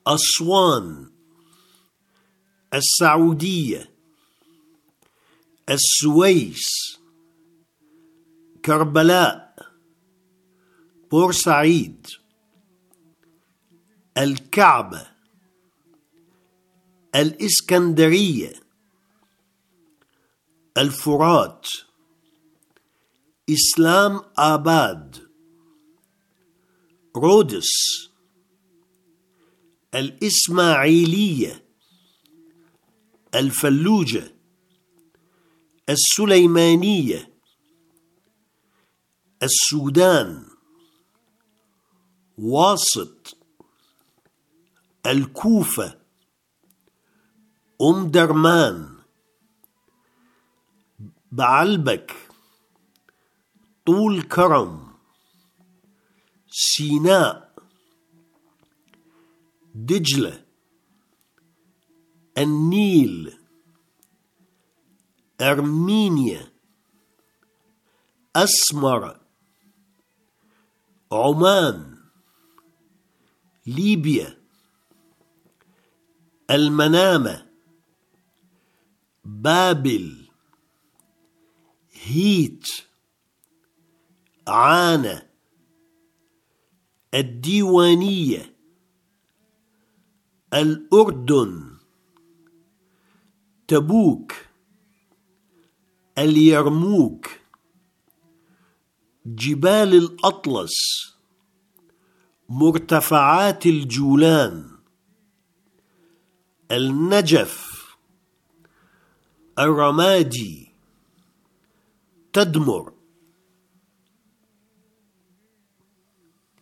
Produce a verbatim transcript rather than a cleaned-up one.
أسوان، السعودية، السويس، كربلاء، بورسعيد، الكعبة، الإسكندرية، الفرات، إسلام آباد، رودس، الإسماعيلية، الفلوجة، السليمانية، السودان، واسط، الكوفة، أم درمان، بعلبك، طول كرم، سيناء، دجلة، النيل، أرمينيا، أسمر، عمان، ليبيا، المنامة، بابل، هيت، عانة، الديوانية، الأردن، تبوك، اليرموك، جبال الأطلس، مرتفعات الجولان، النجف، الرمادي، تدمر،